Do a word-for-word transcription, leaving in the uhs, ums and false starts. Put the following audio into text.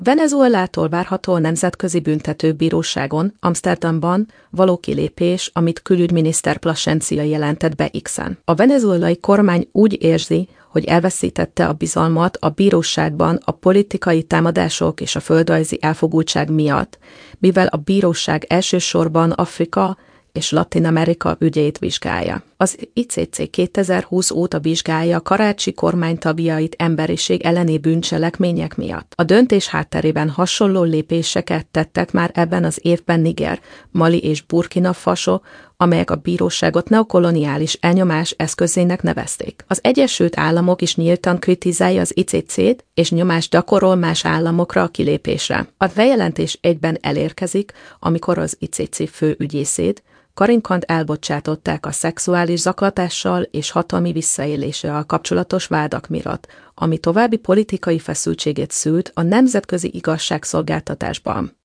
Venezuelától várható a Nemzetközi Büntetőbíróságon Amsterdamban való kilépés, amit külügyminiszter Plasencia jelentett be X-en. A venezuelai kormány úgy érzi, hogy elveszítette a bizalmat a bíróságban a politikai támadások és a földrajzi elfogultság miatt, mivel a bíróság elsősorban Afrika és Latin-Amerika ügyeit vizsgálja. Az I C C kétezer-húsz óta vizsgálja Karácsi kormány tagjait emberiség elleni bűncselekmények miatt. A döntés hátterében hasonló lépéseket tettek már ebben az évben Niger, Mali és Burkina Faso, amelyek a bíróságot neokoloniális elnyomás eszközének nevezték. Az Egyesült Államok is nyíltan kritizálja az I C C-t, és nyomást gyakorol más államokra a kilépésre. A bejelentés egyben elérkezik, amikor az I C C főügyészét, Karin Kant elbocsátották a szexuális zaklatással és hatalmi visszaéléssel kapcsolatos vádak miatt, ami további politikai feszültséget szült a nemzetközi igazságszolgáltatásban.